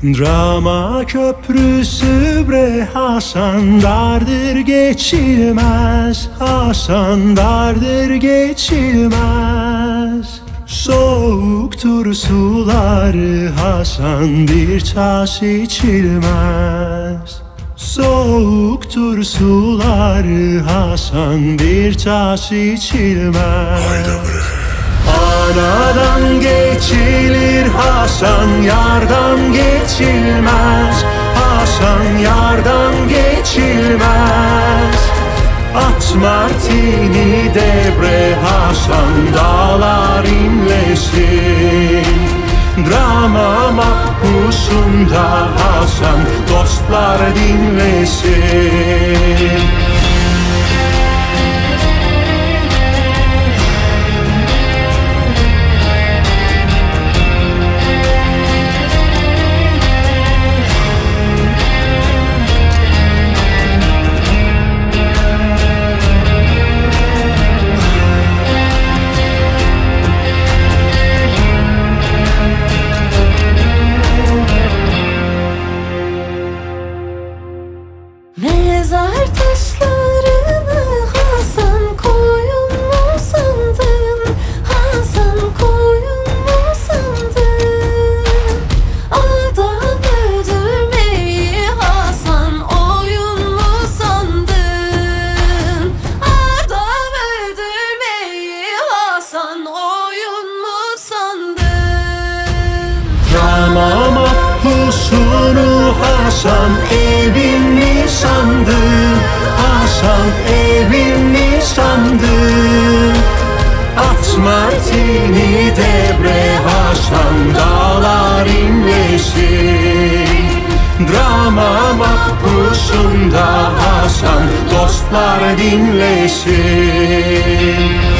Drama köprüsü bre Hasan, dardır geçilmez. Hasan, dardır geçilmez. Soğuktur suları Hasan, bir tas içilmez. Soğuktur suları Hasan, bir tas içilmez. Anadan geçilir Hasan, yardan geçilmez. Hasan, yardan geçilmez. At martini debre Hasan, dağlar inlesin. Drama mahpusunda Hasan, dostlar dinlesin. Mezar taşlarını Hasan, koyun mu sandın? Hasan, koyun mu sandın? Adam öldürmeyi Hasan, oyun mu sandın? Adam öldürmeyi Hasan, oyun mu sandın? Drama mahpusunu Hasan, evin mi sandın? Hasan, evin mi sandın? At martini debre Hasan, dağlar inlesin. Drama mahpusunda Hasan, dostlar dinlesin.